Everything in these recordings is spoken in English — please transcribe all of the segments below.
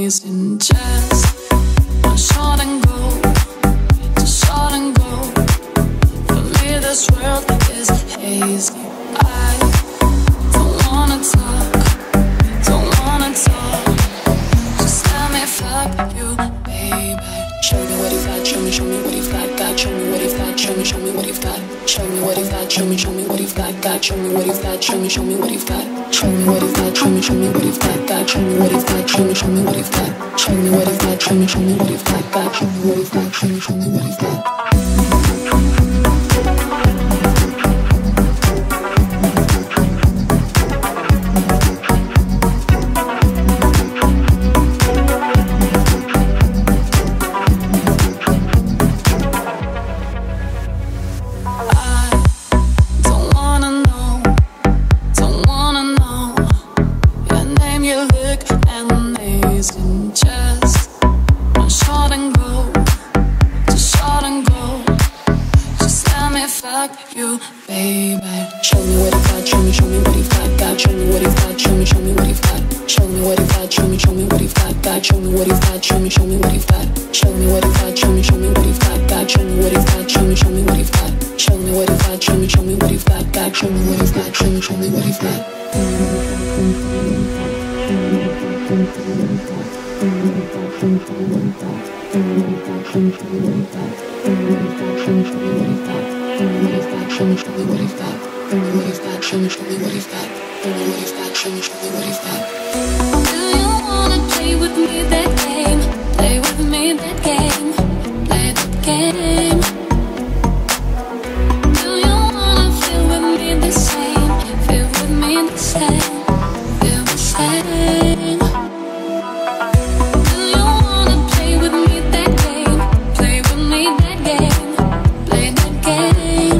amazing. Just a shot and go, just shot and go. For me this world is hazy. I don't wanna talk, don't wanna talk. Just let me fuck you, baby. Show me what you've got, show me what you've got. Show me what you've got, show me what you've got. Show me what you've got, show me what you've got. Show me what you've got, show me what you've got. Show me what you've got, show me what you've got. Show me what you've got, show me what you've got. Show me what you've got, show me what you've got. Show me what you've got, show me what you've got. You, baby. Show me what you've got, show me what you've got. Show me what you've got, show me what you've got. Show me what you've got, show me what you've got. Show me what you've got, show me what you've got. Show me what you've got, show me what you've got. Show me what you've got, show me what you've got. Show me what you've got, show me what you've got. Show me what you've got, show me what you've got. Show me what you've got, show me what you've got. Show me what you've got, show me what you've got. Show me what you've got, show me what you've got. Do you wanna play with me that game? Play with me that game. Play that game. Do you wanna feel with me the same? Feel with me the same. Feel the same. Do you wanna play with me that game? Play with me that game. Play that game.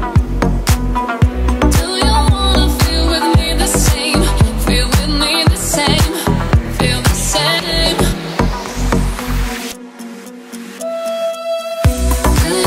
Do you wanna feel with me the same? Feel with me the same. Feel the same. Do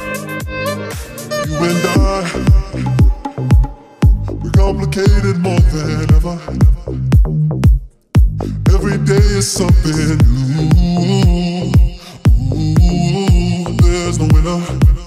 You and I, we're complicated more than ever. Every day is something new. Ooh, there's no winner.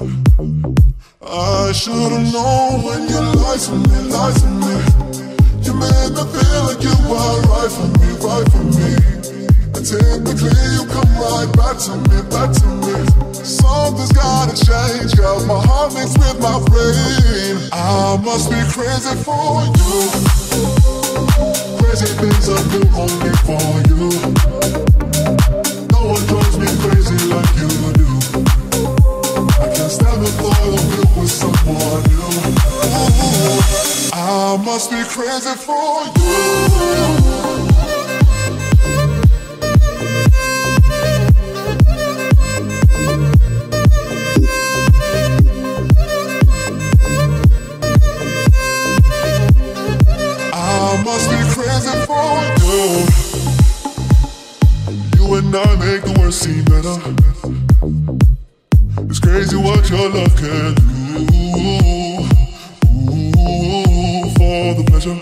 I should've known when you lied to me, lied to me. You made me feel like you were right for me, right for me. And typically you come right back to me, back to me. Something's gotta change, girl. My heart beats with my brain. I must be crazy for you. Crazy things I do only for you. No one drives me crazy like you do. I can't stand the thought of you with someone new. Ooh, I must be crazy for you. I must be crazy for you. You and I make the worst seem better. It's crazy what your love can do. Ooh, for the pleasure.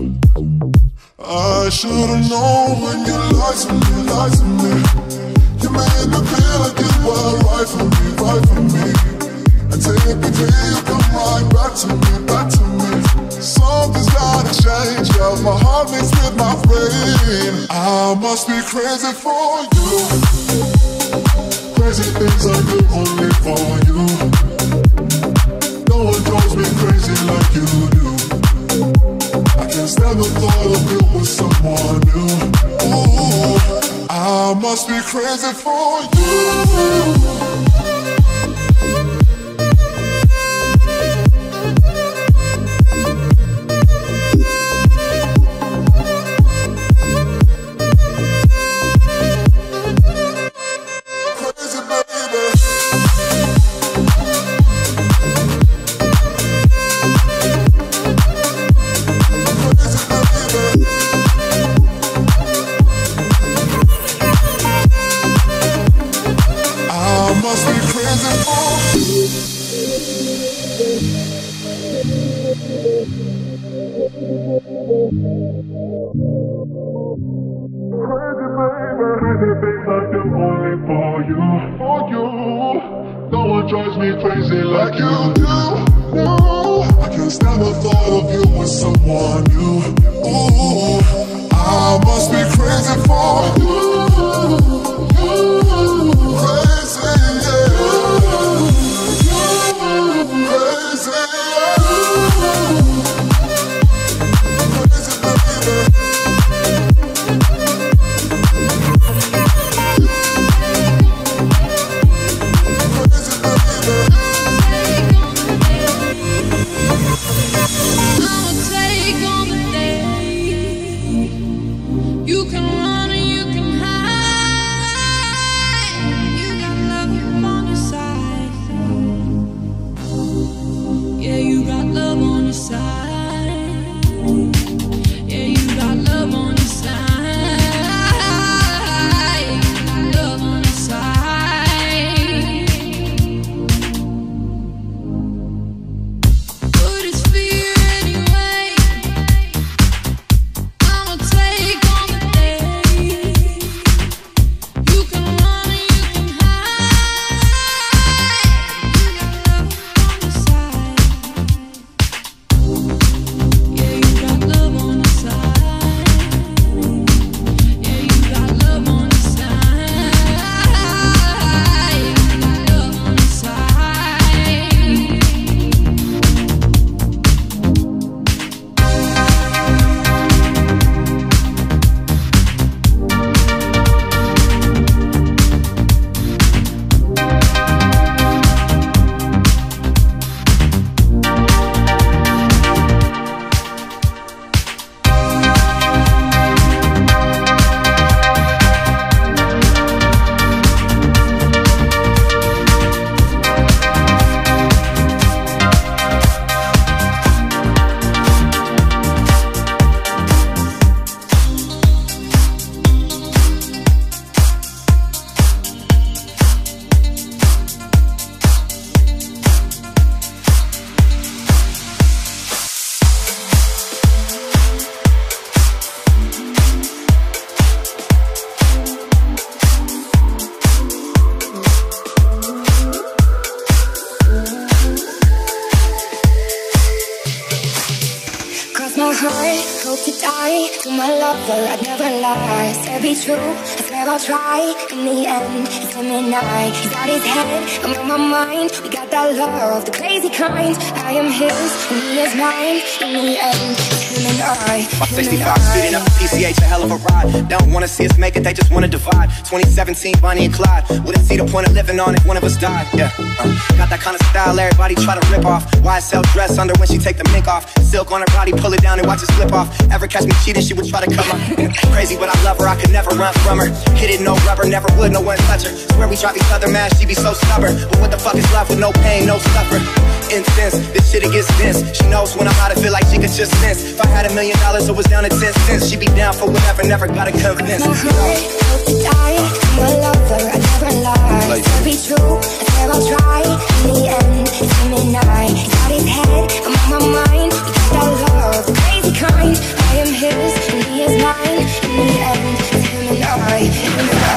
I should've known when you lied to me, lied to me. You made me feel like you were right for me, right for me. And typically you come right back to me, back to me. Something's gotta change, girl. My heart beats with my brain. I must be crazy for you. Crazy things I do only for you. No one drives me crazy like you do. I can't stand the thought of you with someone new. Ooh, I must be crazy for you. Drives me crazy like you do. No, I can't stand the thought of you with someone new. Ooh, I must be crazy for you. Crazy, yeah. Crazy, yeah. Crazy, baby. You can run and you can hide. heart, hope to die. To my lover, I'd never lie. Said be true, I swear I'll try. In the end, it's him and I. He's got his head, I'm on my mind. We got that love, the crazy kind. I am his, and he is mine. In the end, it's him and I. My 65 speeding up the PCH, a hell of a ride. Don't wanna see us make it, they just wanna divide. 2017, Bonnie and Clyde. Wouldn't see the point of living on if one of us died. Yeah, got that kind of style everybody try to rip off. YSL dress under when she take the mink off. Silk on her body, pull it down and watch it slip off. Ever catch me cheating, she would try to come up. Crazy, but I love her, I could never run from her. Hit it, no rubber, never would, no one touch her. Swear we drive each other mad, she be so stubborn. But what the fuck is love with no pain, no suffer? Incense, this shit it gets dense. She knows when I'm out, I feel like she could just sense. If I had $1 million, it was down to 10 cents. She be down for whatever, never gotta convince. My heart, hope to die. My lover, I never lie. Said be true, I swear I'll try. In the end, it's him and I. He's got his head, I'm on my mind. We got that love, the crazy kind. I am his, and he is mine. In the end, it's him and I. Him and I.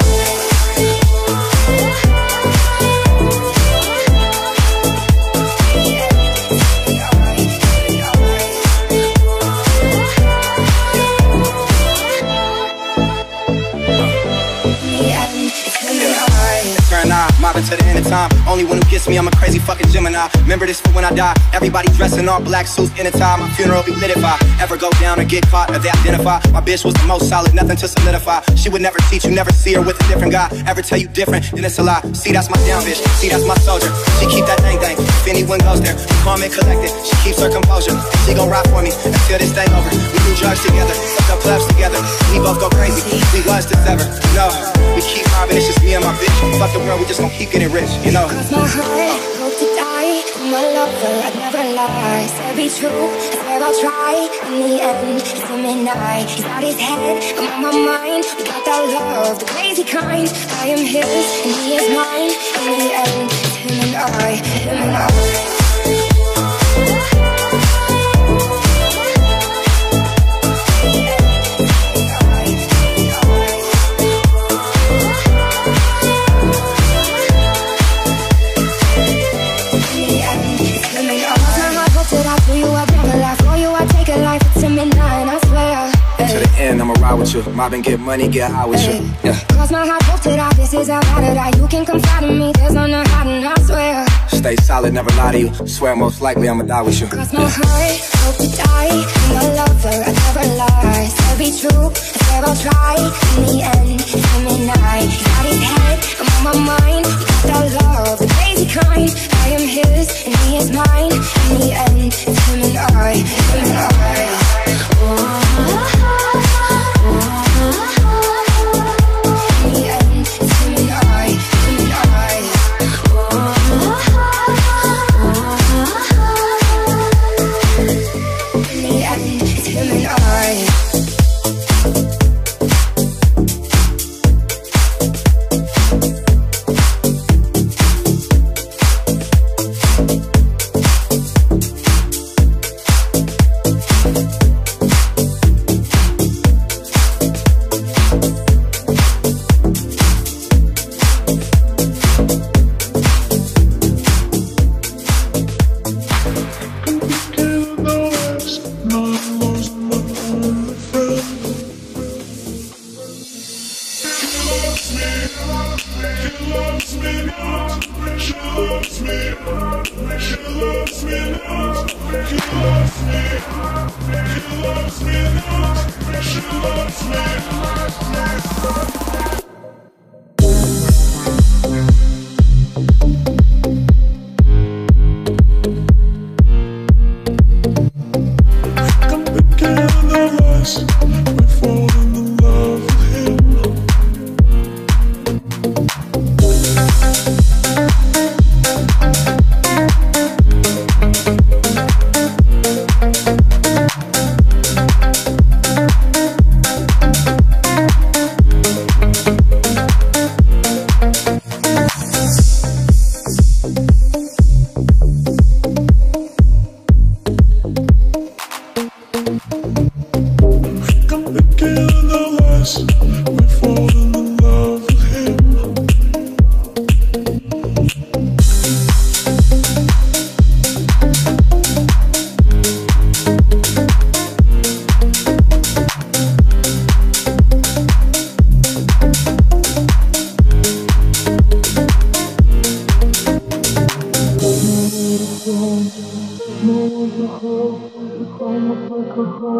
Mobbing to the end of time. Only one who gets me, I'm a crazy fucking Gemini. Remember this for when I die. Everybody dressed in all black suits in a tie. My funeral be lit if I ever go down or get caught or they identify. My bitch was the most solid, nothing to solidify. She would never teach you, never see her with a different guy. Ever tell you different, then it's a lie. See, that's my down bitch. See, that's my soldier. She keep that thing. If anyone goes there, we calm and collected. She keeps her composure. And she gon' ride for me until this thing over. We do drugs together, fuck up clubs together. We both go crazy. We was this ever. No, we keep mobbing. It's just me and my bitch. Fuck the world, we just gon' keep getting rich, you know. Cross my heart, hope to die. My lover, I'd never lie. Said be true, I swear I'll try. In the end, it's him and I. He's got his head, I'm on my mind. We got that love, the crazy kind. I am his, and he is mine. In the end, it's him and I. Him and I. I'ma ride with you. Mob and get money, get high with you. Yeah. Cross my heart, hope to die. This is how bad it I. You can confide in me. There's no hiding, I swear. Stay solid, never lie to you. Swear most likely I'ma die with you. Cross my heart, hope to die. My lover, I never lie. Said be true, I swear I'll try. In the end, it's him and I. He's got his head, I'm on my mind. We got that love, the crazy kind. I am his, and he is mine. In the end, it's him and I. Him and I.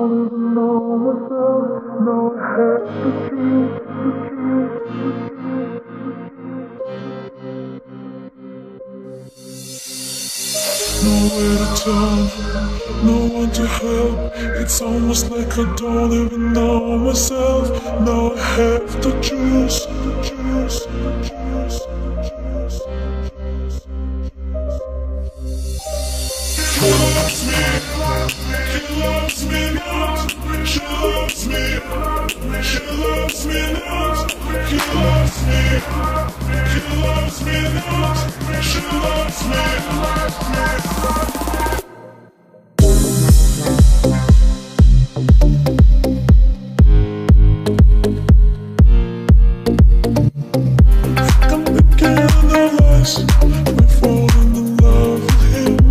don't even know myself. Now I have to choose. Nowhere to turn, no one to help. It's almost like I don't even know myself. Now I have to choose. She loves me now. She loves me. She loves me now. He loves me. He loves me now. She loves me. I'm looking in the eyes. We're falling in love with him.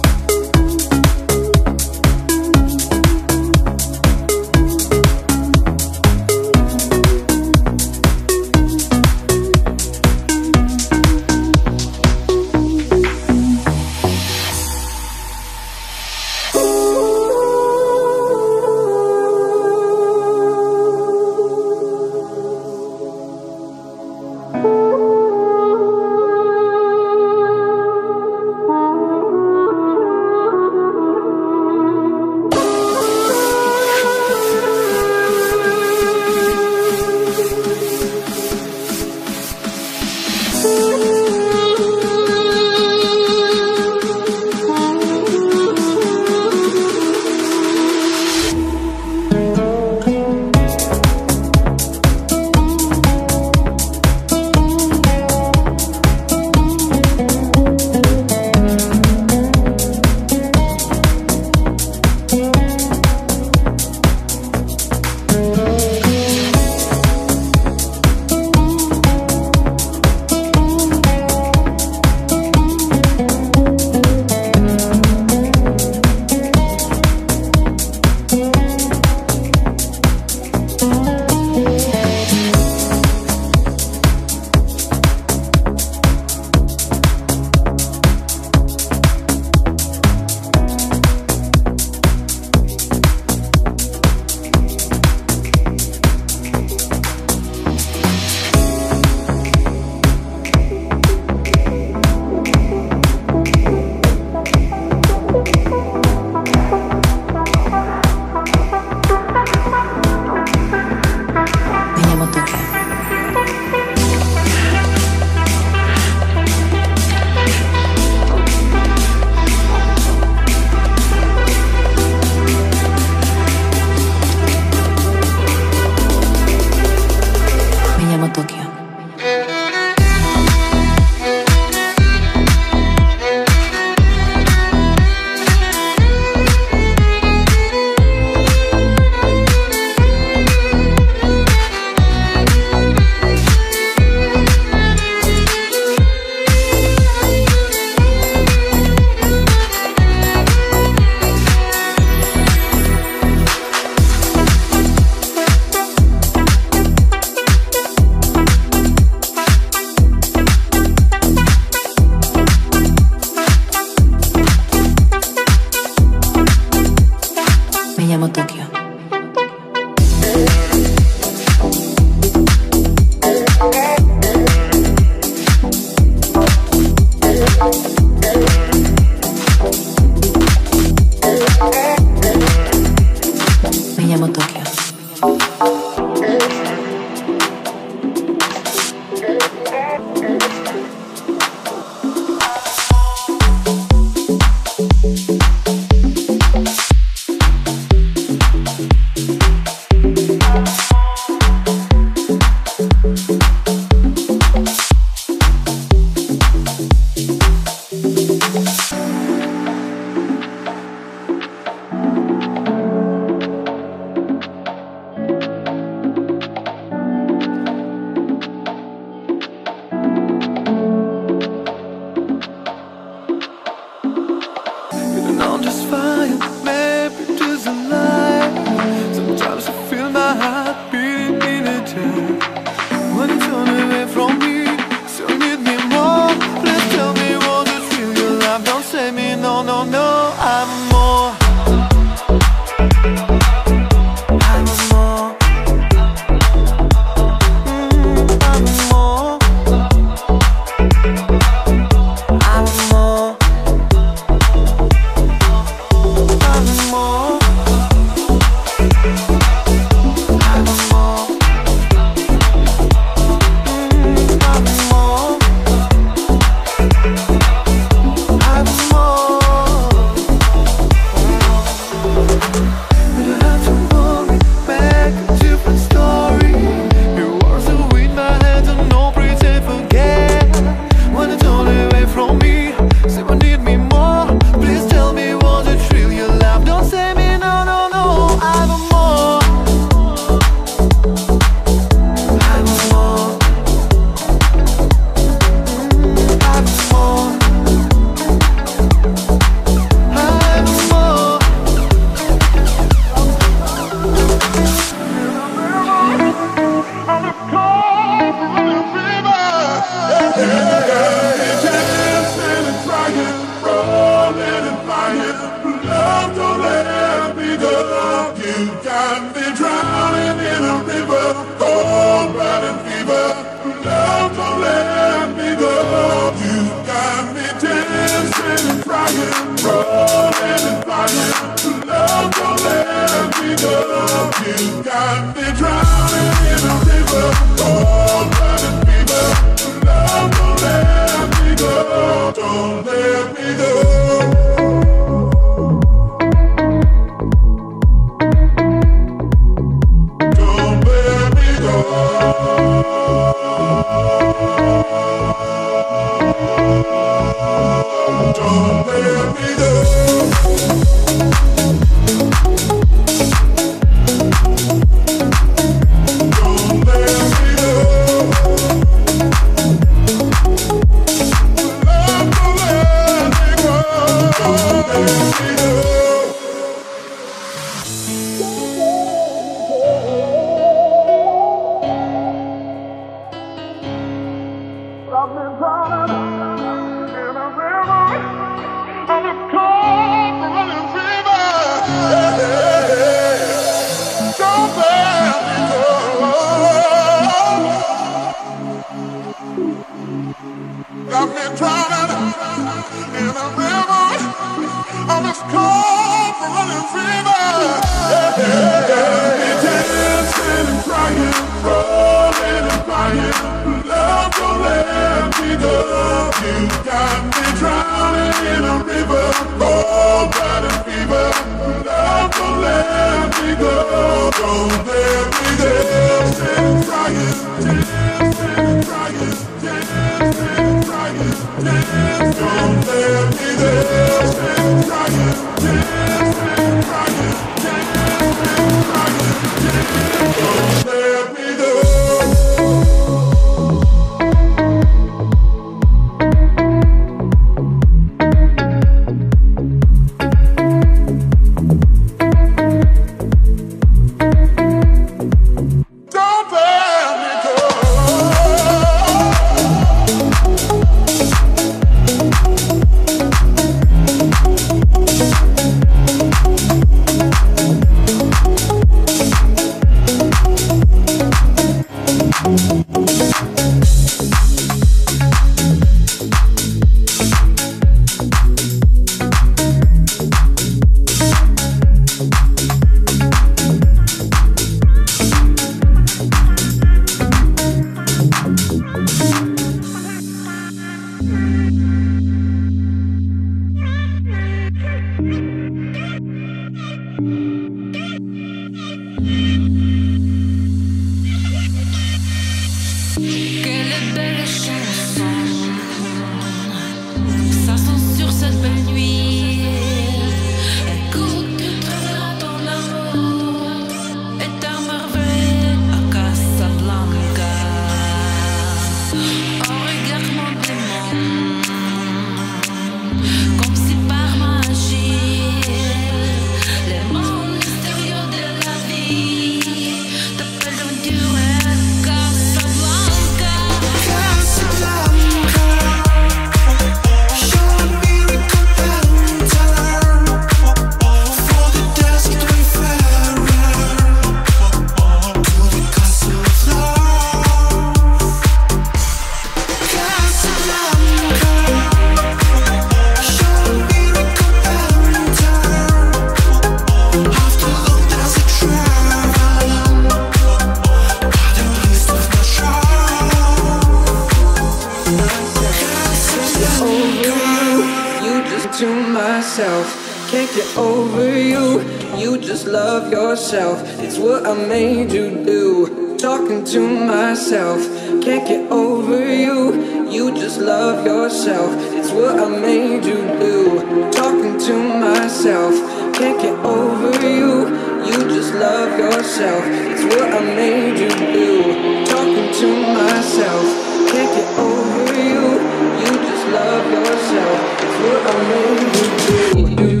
Can't get over you, you just love yourself. It's what I made you do. Talking to myself. Can't get over you, you just love yourself. It's what I made you do. Talking to myself. Can't get over you, you just love yourself. It's what I made you do. Talking to myself. Can't get over you, you just love yourself. It's what I made you do.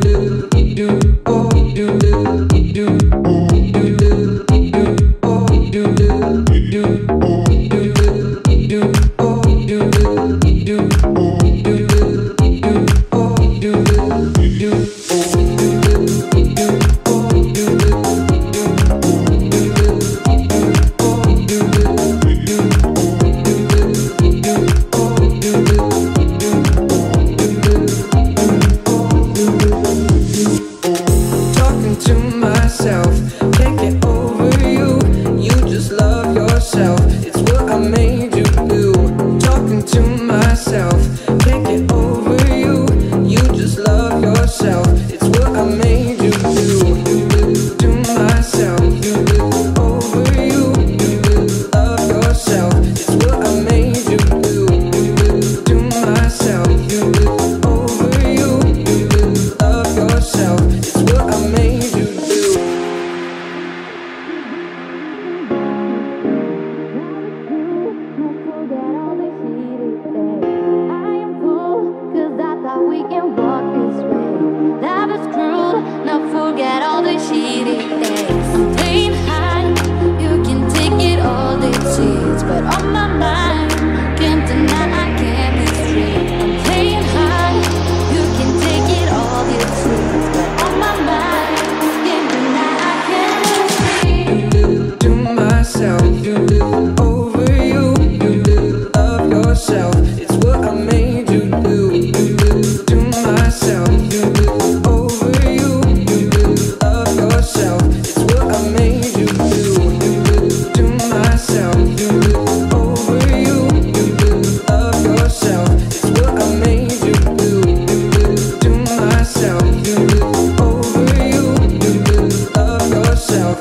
Yourself.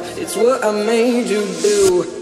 I made you do.